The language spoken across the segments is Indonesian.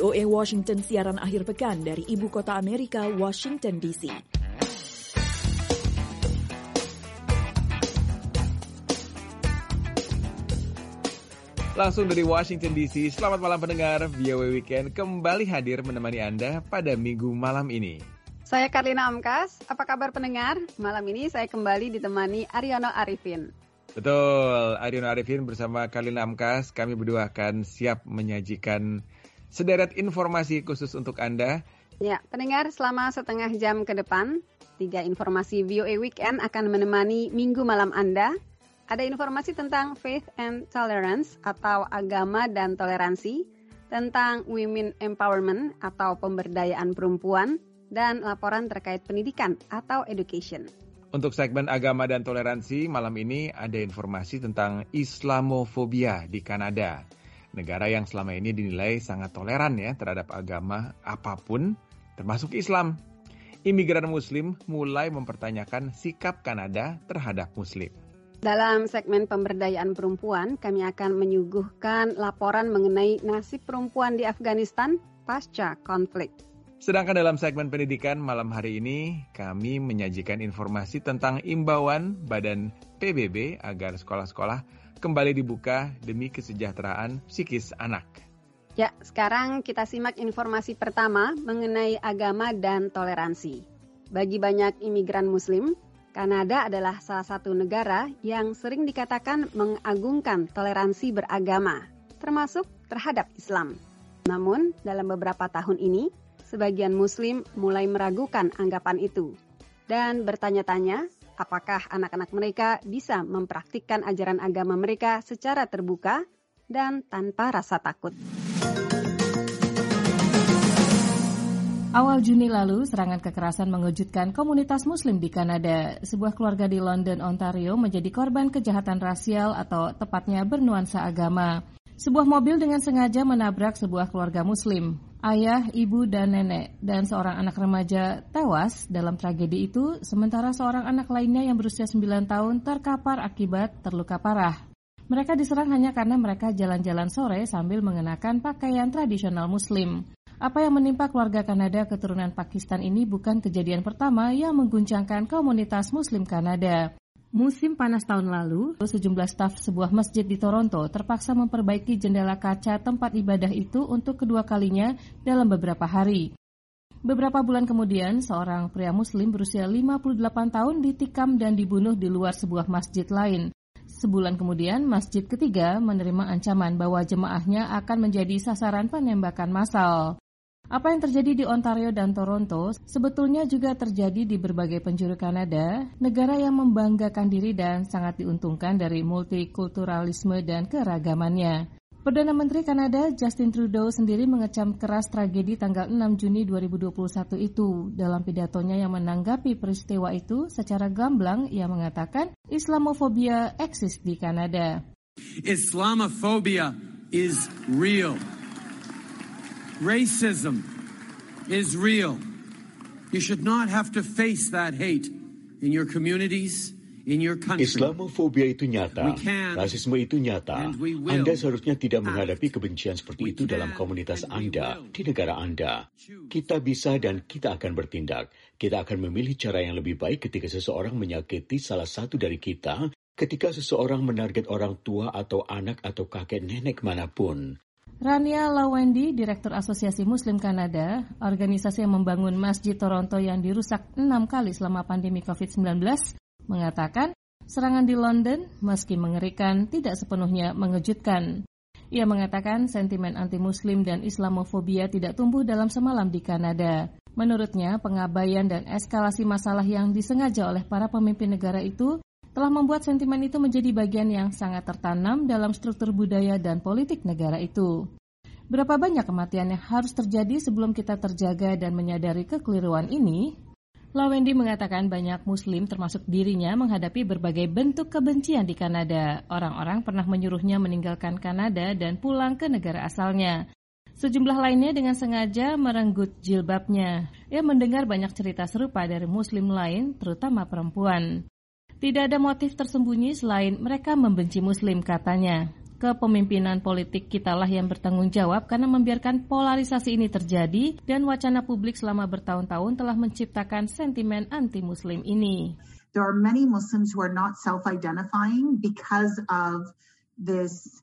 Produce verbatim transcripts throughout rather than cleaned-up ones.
O A Washington siaran akhir pekan dari ibu kota Amerika, Washington D C. Langsung dari Washington D C, selamat malam pendengar, V O A Weekend kembali hadir menemani Anda pada minggu malam ini. Saya Karlina Amkas, apa kabar pendengar? Malam ini saya kembali ditemani Aryono Arifin. Betul, Aryono Arifin bersama Karlina Amkas, kami berdua akan siap menyajikan sederet informasi khusus untuk Anda. Ya, pendengar, selama setengah jam ke depan, tiga informasi V O A Weekend akan menemani minggu malam Anda. Ada informasi tentang faith and tolerance atau agama dan toleransi, tentang women empowerment atau pemberdayaan perempuan, dan laporan terkait pendidikan atau education. Untuk segmen agama dan toleransi, malam ini ada informasi tentang Islamofobia di Kanada. Negara yang selama ini dinilai sangat toleran ya terhadap agama apapun, termasuk Islam. Imigran Muslim mulai mempertanyakan sikap Kanada terhadap Muslim. Dalam segmen pemberdayaan perempuan, kami akan menyuguhkan laporan mengenai nasib perempuan di Afghanistan pasca konflik. Sedangkan dalam segmen pendidikan malam hari ini, kami menyajikan informasi tentang imbauan Badan P B B agar sekolah-sekolah kembali dibuka demi kesejahteraan psikis anak. Ya, sekarang kita simak informasi pertama mengenai agama dan toleransi. Bagi banyak imigran Muslim, Kanada adalah salah satu negara yang sering dikatakan mengagungkan toleransi beragama, termasuk terhadap Islam. Namun, dalam beberapa tahun ini, sebagian Muslim mulai meragukan anggapan itu dan bertanya-tanya apakah anak-anak mereka bisa mempraktikkan ajaran agama mereka secara terbuka dan tanpa rasa takut. Awal Juni lalu, serangan kekerasan mengejutkan komunitas Muslim di Kanada. Sebuah keluarga di London, Ontario menjadi korban kejahatan rasial atau tepatnya bernuansa agama. Sebuah mobil dengan sengaja menabrak sebuah keluarga Muslim. Ayah, ibu, dan nenek, dan seorang anak remaja tewas dalam tragedi itu, sementara seorang anak lainnya yang berusia sembilan tahun terkapar akibat terluka parah. Mereka diserang hanya karena mereka jalan-jalan sore sambil mengenakan pakaian tradisional Muslim. Apa yang menimpa keluarga Kanada keturunan Pakistan ini bukan kejadian pertama yang mengguncangkan komunitas Muslim Kanada. Musim panas tahun lalu, sejumlah staf sebuah masjid di Toronto terpaksa memperbaiki jendela kaca tempat ibadah itu untuk kedua kalinya dalam beberapa hari. Beberapa bulan kemudian, seorang pria Muslim berusia lima puluh delapan tahun ditikam dan dibunuh di luar sebuah masjid lain. Sebulan kemudian, masjid ketiga menerima ancaman bahwa jemaahnya akan menjadi sasaran penembakan massal. Apa yang terjadi di Ontario dan Toronto sebetulnya juga terjadi di berbagai penjuru Kanada, negara yang membanggakan diri dan sangat diuntungkan dari multikulturalisme dan keragamannya. Perdana Menteri Kanada Justin Trudeau sendiri mengecam keras tragedi tanggal enam Juni dua ribu dua puluh satu itu. Dalam pidatonya yang menanggapi peristiwa itu secara gamblang, ia mengatakan Islamofobia eksis di Kanada. Islamophobia is real. Racism is real. You should not have to face that hate in your communities, in your country. Islamofobia itu nyata, rasisme itu nyata. Anda seharusnya tidak menghadapi kebencian seperti itu dalam komunitas Anda, di negara Anda. Kita bisa dan kita akan bertindak. Kita akan memilih cara yang lebih baik ketika seseorang menyakiti salah satu dari kita, ketika seseorang menarget orang tua atau anak atau kakek nenek manapun. Rania Lawendi, Direktur Asosiasi Muslim Kanada, organisasi yang membangun Masjid Toronto yang dirusak enam kali selama pandemi covid sembilan belas, mengatakan serangan di London, meski mengerikan, tidak sepenuhnya mengejutkan. Ia mengatakan sentimen anti-Muslim dan Islamofobia tidak tumbuh dalam semalam di Kanada. Menurutnya, pengabaian dan eskalasi masalah yang disengaja oleh para pemimpin negara itu telah membuat sentimen itu menjadi bagian yang sangat tertanam dalam struktur budaya dan politik negara itu. Berapa banyak kematian yang harus terjadi sebelum kita terjaga dan menyadari kekeliruan ini? Lawendi mengatakan banyak Muslim termasuk dirinya menghadapi berbagai bentuk kebencian di Kanada. Orang-orang pernah menyuruhnya meninggalkan Kanada dan pulang ke negara asalnya. Sejumlah lainnya dengan sengaja merenggut jilbabnya. Ia mendengar banyak cerita serupa dari Muslim lain, terutama perempuan. Tidak ada motif tersembunyi selain mereka membenci Muslim, katanya. Kepemimpinan politik kitalah yang bertanggung jawab karena membiarkan polarisasi ini terjadi dan wacana publik selama bertahun-tahun telah menciptakan sentimen anti-Muslim ini. There are many Muslims who are not self-identifying because of this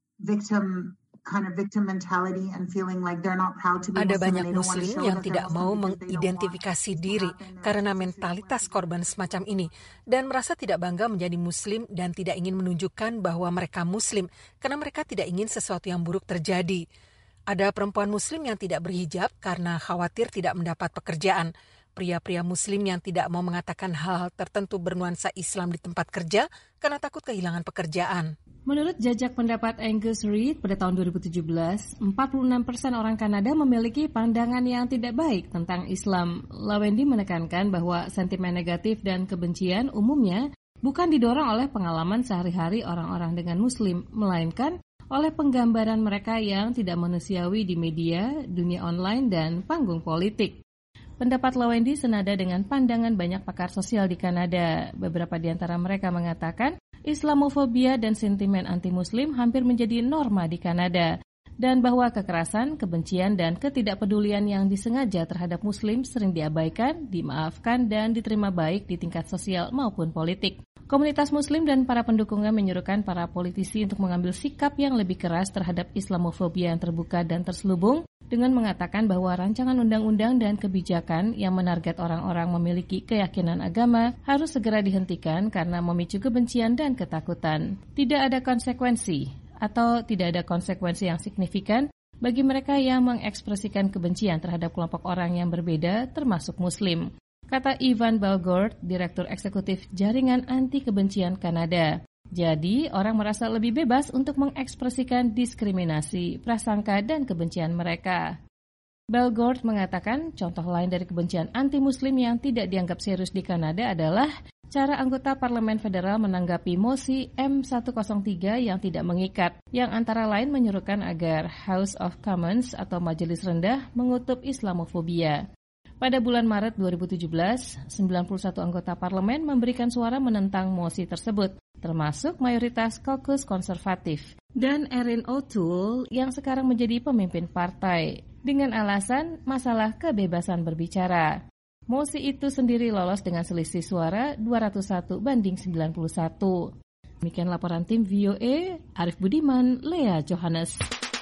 victim kind of victim mentality and feeling like they're not proud to be Ada Muslim. banyak Muslim yang tidak mau mengidentifikasi diri karena mentalitas korban semacam ini dan merasa tidak bangga menjadi Muslim dan tidak ingin menunjukkan bahwa mereka Muslim karena mereka tidak ingin sesuatu yang buruk terjadi. Ada perempuan Muslim yang tidak berhijab karena khawatir tidak mendapat pekerjaan. Pria-pria Muslim yang tidak mau mengatakan hal-hal tertentu bernuansa Islam di tempat kerja karena takut kehilangan pekerjaan. Menurut jajak pendapat Angus Reid pada tahun dua ribu tujuh belas, empat puluh enam persen orang Kanada memiliki pandangan yang tidak baik tentang Islam. Lawendi menekankan bahwa sentimen negatif dan kebencian umumnya bukan didorong oleh pengalaman sehari-hari orang-orang dengan Muslim, melainkan oleh penggambaran mereka yang tidak manusiawi di media, dunia online, dan panggung politik. Pendapat Lawendi senada dengan pandangan banyak pakar sosial di Kanada. Beberapa di antara mereka mengatakan Islamofobia dan sentimen anti-Muslim hampir menjadi norma di Kanada, dan bahwa kekerasan, kebencian, dan ketidakpedulian yang disengaja terhadap Muslim sering diabaikan, dimaafkan, dan diterima baik di tingkat sosial maupun politik. Komunitas Muslim dan para pendukungnya menyuruhkan para politisi untuk mengambil sikap yang lebih keras terhadap Islamofobia yang terbuka dan terselubung dengan mengatakan bahwa rancangan undang-undang dan kebijakan yang menarget orang-orang memiliki keyakinan agama harus segera dihentikan karena memicu kebencian dan ketakutan. Tidak ada konsekuensi atau tidak ada konsekuensi yang signifikan bagi mereka yang mengekspresikan kebencian terhadap kelompok orang yang berbeda termasuk Muslim, kata Ivan Belgord, Direktur Eksekutif Jaringan Anti Kebencian Kanada. Jadi, orang merasa lebih bebas untuk mengekspresikan diskriminasi, prasangka, dan kebencian mereka. Belgord mengatakan contoh lain dari kebencian anti-Muslim yang tidak dianggap serius di Kanada adalah cara anggota Parlemen Federal menanggapi mosi M seratus tiga yang tidak mengikat, yang antara lain menyuruhkan agar House of Commons atau Majelis Rendah mengutuk Islamofobia. Pada bulan Maret dua ribu tujuh belas, sembilan puluh satu anggota parlemen memberikan suara menentang mosi tersebut, termasuk mayoritas kaukus konservatif, dan Erin O'Toole yang sekarang menjadi pemimpin partai, dengan alasan masalah kebebasan berbicara. Mosi itu sendiri lolos dengan selisih suara dua ratus satu banding sembilan puluh satu. Demikian laporan tim V O A, Arif Budiman, Lea Johannes.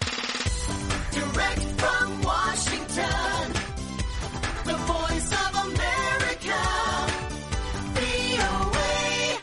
Direct from Washington, the voice of America, V O A.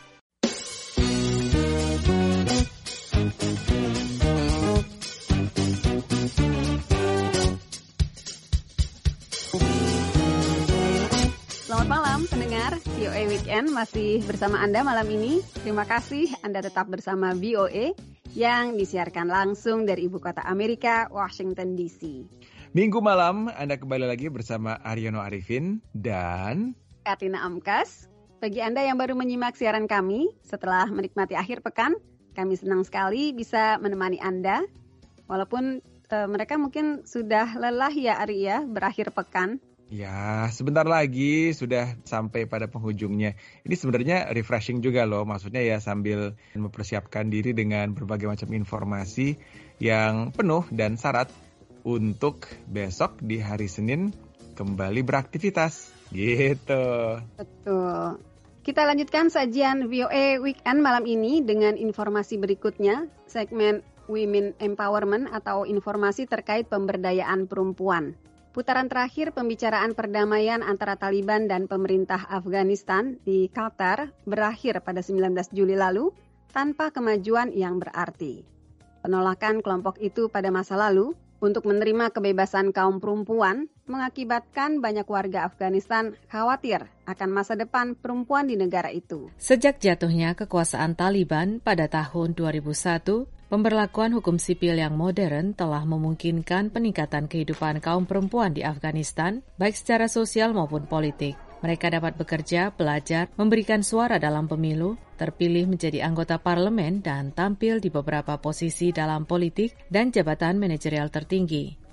Selamat malam pendengar, V O A Weekend masih bersama Anda malam ini. Terima kasih Anda tetap bersama V O A yang disiarkan langsung dari Ibu Kota Amerika, Washington D C. Minggu malam Anda kembali lagi bersama Aryono Arifin dan Katina Amkas. Bagi Anda yang baru menyimak siaran kami setelah menikmati akhir pekan, kami senang sekali bisa menemani Anda. Walaupun e, mereka mungkin sudah lelah ya Ari ya, berakhir pekan. Ya, sebentar lagi sudah sampai pada penghujungnya. Ini sebenarnya refreshing juga loh, maksudnya ya sambil mempersiapkan diri dengan berbagai macam informasi yang penuh dan syarat untuk besok di hari Senin kembali beraktivitas. Gitu. Betul. Kita lanjutkan sajian V O A Weekend malam ini dengan informasi berikutnya, segmen Women Empowerment atau informasi terkait pemberdayaan perempuan. Putaran terakhir pembicaraan perdamaian antara Taliban dan pemerintah Afghanistan di Qatar berakhir pada sembilan belas Juli lalu tanpa kemajuan yang berarti. Penolakan kelompok itu pada masa lalu untuk menerima kebebasan kaum perempuan mengakibatkan banyak warga Afghanistan khawatir akan masa depan perempuan di negara itu. Sejak jatuhnya kekuasaan Taliban pada tahun dua ribu satu, pemberlakuan hukum sipil yang modern telah memungkinkan peningkatan kehidupan kaum perempuan di Afghanistan, baik secara sosial maupun politik. Mereka dapat bekerja, belajar, memberikan suara dalam pemilu, terpilih menjadi anggota parlemen, dan tampil di beberapa posisi dalam politik dan jabatan manajerial tertinggi.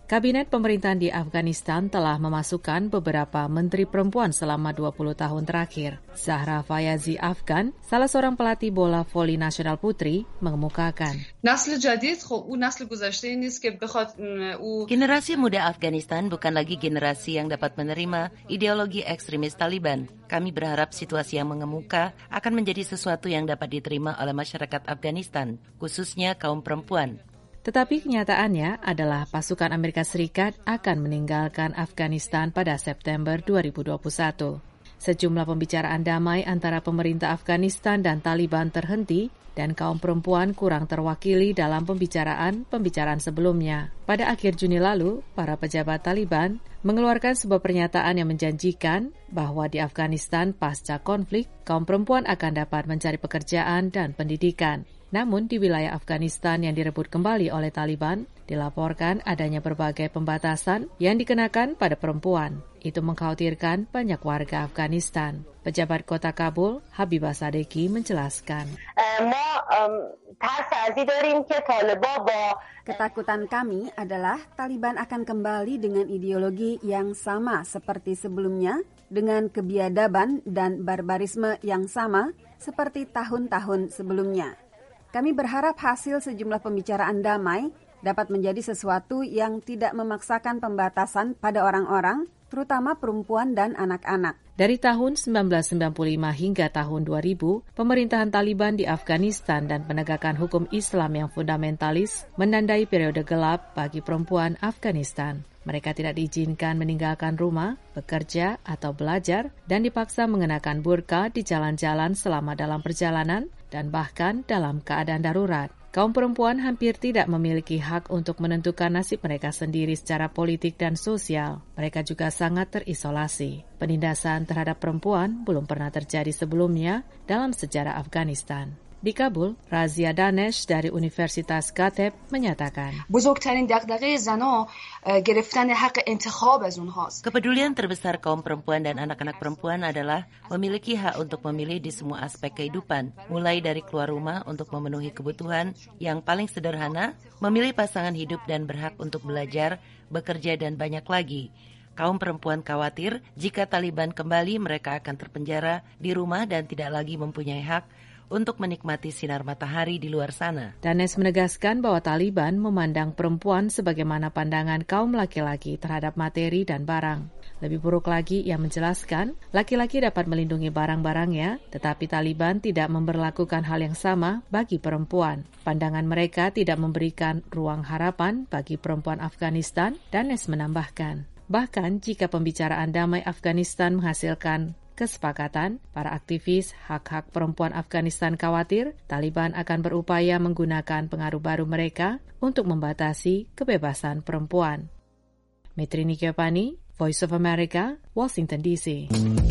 Kabinet pemerintahan di Afghanistan telah memasukkan beberapa menteri perempuan selama dua puluh tahun terakhir. Zahra Fayazi Afgan, salah seorang pelatih bola voli nasional putri, mengemukakan. Generasi muda Afghanistan bukan lagi generasi yang dapat menerima ideologi ekstremis Taliban. Kami berharap situasi yang mengemuka akan menjadi sesuatu yang dapat diterima oleh masyarakat Afghanistan, khususnya kaum perempuan. Tetapi kenyataannya adalah pasukan Amerika Serikat akan meninggalkan Afghanistan pada September dua ribu dua puluh satu. Sejumlah pembicaraan damai antara pemerintah Afghanistan dan Taliban terhenti dan kaum perempuan kurang terwakili dalam pembicaraan-pembicaraan sebelumnya. Pada akhir Juni lalu, para pejabat Taliban mengeluarkan sebuah pernyataan yang menjanjikan bahwa di Afghanistan pasca konflik, kaum perempuan akan dapat mencari pekerjaan dan pendidikan. Namun di wilayah Afghanistan yang direbut kembali oleh Taliban, dilaporkan adanya berbagai pembatasan yang dikenakan pada perempuan. Itu mengkhawatirkan banyak warga Afghanistan. Pejabat kota Kabul, Habibah Sadeki, menjelaskan. Ketakutan kami adalah Taliban akan kembali dengan ideologi yang sama seperti sebelumnya, dengan kebiadaban dan barbarisme yang sama seperti tahun-tahun sebelumnya. Kami berharap hasil sejumlah pembicaraan damai dapat menjadi sesuatu yang tidak memaksakan pembatasan pada orang-orang, terutama perempuan dan anak-anak. Dari tahun sembilan belas sembilan puluh lima hingga tahun dua ribu, pemerintahan Taliban di Afghanistan dan penegakan hukum Islam yang fundamentalis menandai periode gelap bagi perempuan Afghanistan. Mereka tidak diizinkan meninggalkan rumah, bekerja, atau belajar, dan dipaksa mengenakan burka di jalan-jalan selama dalam perjalanan dan bahkan dalam keadaan darurat. Kaum perempuan hampir tidak memiliki hak untuk menentukan nasib mereka sendiri secara politik dan sosial. Mereka juga sangat terisolasi. Penindasan terhadap perempuan belum pernah terjadi sebelumnya dalam sejarah Afghanistan. Di Kabul, Razia Danesh dari Universitas Gateb menyatakan, kepedulian terbesar kaum perempuan dan anak-anak perempuan adalah memiliki hak untuk memilih di semua aspek kehidupan, mulai dari keluar rumah untuk memenuhi kebutuhan yang paling sederhana, memilih pasangan hidup dan berhak untuk belajar, bekerja, dan banyak lagi. Kaum perempuan khawatir jika Taliban kembali mereka akan terpenjara di rumah dan tidak lagi mempunyai hak untuk menikmati sinar matahari di luar sana. Danes menegaskan bahwa Taliban memandang perempuan sebagaimana pandangan kaum laki-laki terhadap materi dan barang. Lebih buruk lagi, ia menjelaskan, laki-laki dapat melindungi barang-barangnya, tetapi Taliban tidak memberlakukan hal yang sama bagi perempuan. Pandangan mereka tidak memberikan ruang harapan bagi perempuan Afghanistan, Danes menambahkan. Bahkan jika pembicaraan damai Afghanistan menghasilkan kesepakatan, para aktivis hak-hak perempuan Afghanistan khawatir Taliban akan berupaya menggunakan pengaruh baru mereka untuk membatasi kebebasan perempuan. Metrini Kepani, Voice of America, Washington D C.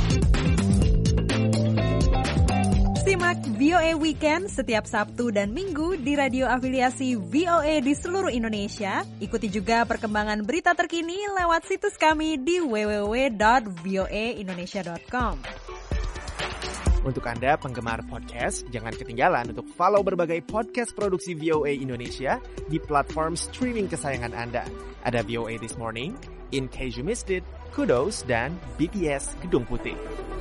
Simak V O A Weekend setiap Sabtu dan Minggu di radio afiliasi V O A di seluruh Indonesia. Ikuti juga perkembangan berita terkini lewat situs kami di w w w dot v o a indonesia dot com. Untuk Anda penggemar podcast, jangan ketinggalan untuk follow berbagai podcast produksi V O A Indonesia di platform streaming kesayangan Anda. Ada V O A This Morning, In Case You Missed It, Kudos, dan B T S Gedung Putih.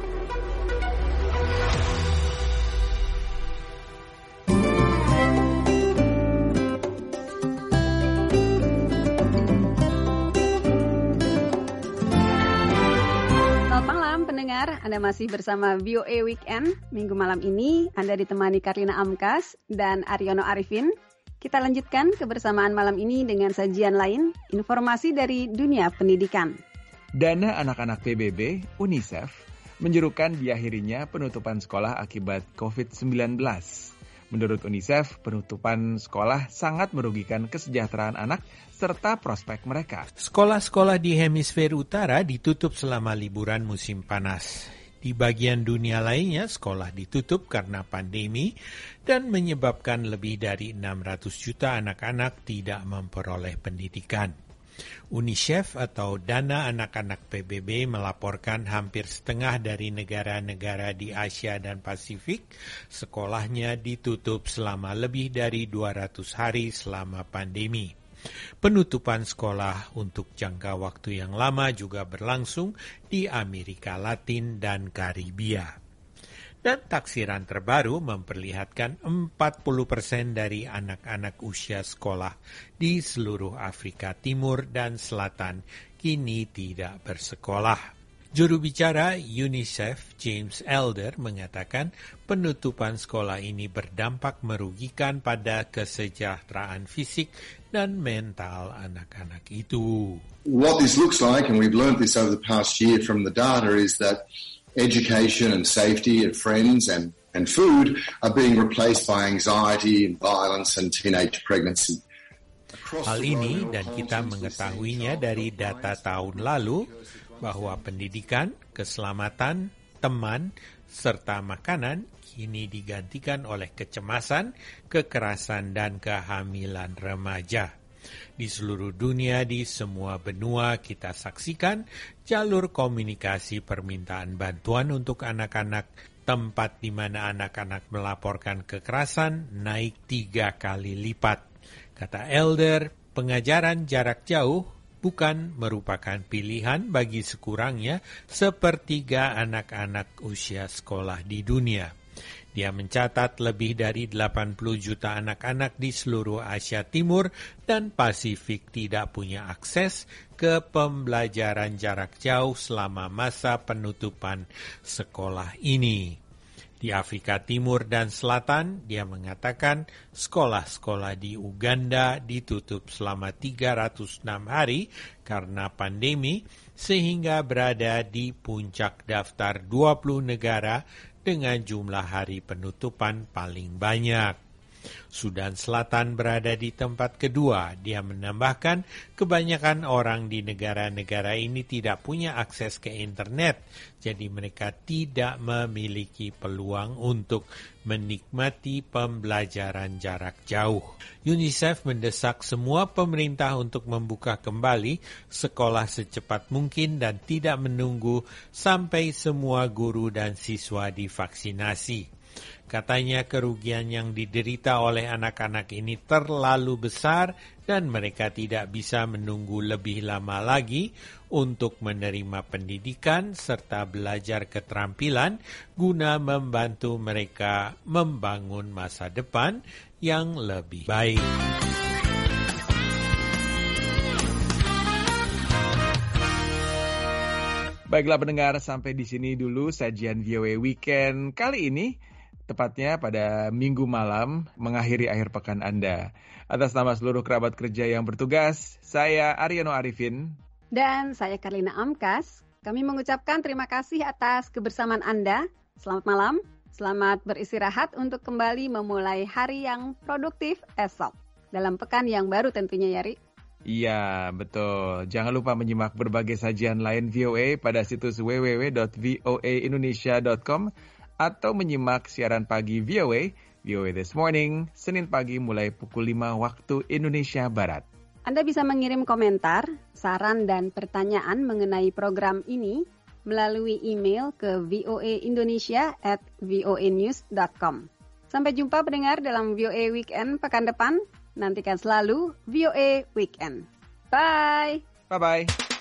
Anda masih bersama V O A Weekend. Minggu malam ini Anda ditemani Karlina Amkas dan Aryono Arifin. Kita lanjutkan kebersamaan malam ini dengan sajian lain, informasi dari dunia pendidikan. Dana anak-anak P B B, UNICEF, menyerukan diakhirinya penutupan sekolah akibat covid sembilan belas. Menurut UNICEF, penutupan sekolah sangat merugikan kesejahteraan anak serta prospek mereka. Sekolah-sekolah di hemisfer utara ditutup selama liburan musim panas. Di bagian dunia lainnya, sekolah ditutup karena pandemi dan menyebabkan lebih dari enam ratus juta anak-anak tidak memperoleh pendidikan. UNICEF atau Dana Anak-anak P B B melaporkan hampir setengah dari negara-negara di Asia dan Pasifik sekolahnya ditutup selama lebih dari dua ratus hari selama pandemi. Penutupan sekolah untuk jangka waktu yang lama juga berlangsung di Amerika Latin dan Karibia. Dan taksiran terbaru memperlihatkan empat puluh persen dari anak-anak usia sekolah di seluruh Afrika Timur dan Selatan kini tidak bersekolah. Juru bicara UNICEF, James Elder, mengatakan penutupan sekolah ini berdampak merugikan pada kesejahteraan fisik dan mental anak-anak itu. What this looks like, and we've learned this over the past year from the data, is that education and safety of friends and, and food are being replaced by anxiety and violence and teenage pregnancy. Hal ini dan kita mengetahuinya dari data tahun lalu bahwa pendidikan, keselamatan, teman, serta makanan kini digantikan oleh kecemasan, kekerasan, dan kehamilan remaja. Di seluruh dunia, di semua benua kita saksikan jalur komunikasi permintaan bantuan untuk anak-anak, tempat di mana anak-anak melaporkan kekerasan naik tiga kali lipat. Kata Elder, pengajaran jarak jauh bukan merupakan pilihan bagi sekurangnya sepertiga anak-anak usia sekolah di dunia. Dia mencatat lebih dari delapan puluh juta anak-anak di seluruh Asia Timur dan Pasifik tidak punya akses ke pembelajaran jarak jauh selama masa penutupan sekolah ini. Di Afrika Timur dan Selatan, dia mengatakan sekolah-sekolah di Uganda ditutup selama tiga ratus enam hari karena pandemi, sehingga berada di puncak daftar dua puluh negara dengan jumlah hari penutupan paling banyak. Sudan Selatan berada di tempat kedua. Dia menambahkan kebanyakan orang di negara-negara ini tidak punya akses ke internet, jadi mereka tidak memiliki peluang untuk menikmati pembelajaran jarak jauh. UNICEF mendesak semua pemerintah untuk membuka kembali sekolah secepat mungkin dan tidak menunggu sampai semua guru dan siswa divaksinasi. Katanya kerugian yang diderita oleh anak-anak ini terlalu besar dan mereka tidak bisa menunggu lebih lama lagi untuk menerima pendidikan serta belajar keterampilan guna membantu mereka membangun masa depan yang lebih baik. Baiklah pendengar, sampai di sini dulu sajian V O A Weekend kali ini. Tepatnya pada minggu malam mengakhiri akhir pekan Anda. Atas nama seluruh kerabat kerja yang bertugas, saya Aryono Arifin. Dan saya Karlina Amkas. Kami mengucapkan terima kasih atas kebersamaan Anda. Selamat malam, selamat beristirahat untuk kembali memulai hari yang produktif esok. Dalam pekan yang baru tentunya, Yari. Iya, betul. Jangan lupa menyimak berbagai sajian lain V O A pada situs w w w dot v o a indonesia dot com atau menyimak siaran pagi V O A, V O A This Morning, Senin pagi mulai pukul lima waktu Indonesia Barat. Anda bisa mengirim komentar, saran, dan pertanyaan mengenai program ini melalui email ke v o a indonesia at v o a news dot com. Sampai jumpa pendengar dalam V O A Weekend pekan depan. Nantikan selalu V O A Weekend. Bye! Bye-bye!